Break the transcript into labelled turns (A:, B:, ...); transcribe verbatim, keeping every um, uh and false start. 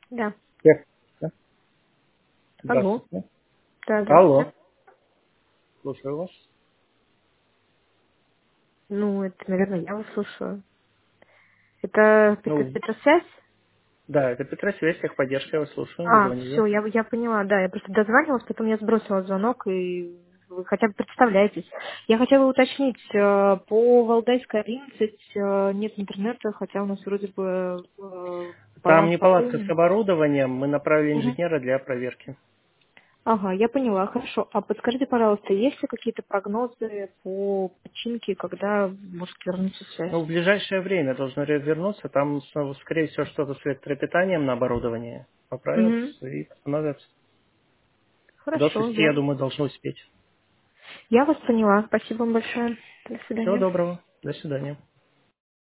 A: Да.
B: Всех. Да?
A: Алло.
B: Здравствуйте.
A: Да, здравствуйте.
B: Алло. Слушаю вас.
A: Ну, это, наверное, я вас слушаю. Это Петро-
B: Ну,
A: Петросвязь?
B: да, это Петросвязь, техподдержка, я вас слушаю. Вы
A: А,
B: звонили.
A: все, я, я поняла, да, я просто дозванивалась, потом я сбросила звонок, и вы хотя бы представляетесь. Я хотела уточнить, э, по Валдайской одиннадцать э, нет интернета, хотя у нас вроде бы э,
B: Там
A: баланс
B: неполадка с
A: пополнен.
B: оборудованием. Мы направили
A: Мгм.
B: инженера для проверки.
A: Ага, я поняла, хорошо. А подскажите, пожалуйста, есть ли какие-то прогнозы по починке, когда может вернуться связь?
B: Ну, в ближайшее время должно ре- вернуться. Там, снова, скорее всего, что-то с электропитанием на оборудование. Поправят
A: Угу.
B: и восстановятся. До
A: Хорошо,
B: шести, я
A: я,
B: думаю, должно успеть.
A: я вас поняла. Спасибо вам большое. До
B: Всего
A: свидания.
B: доброго. До свидания.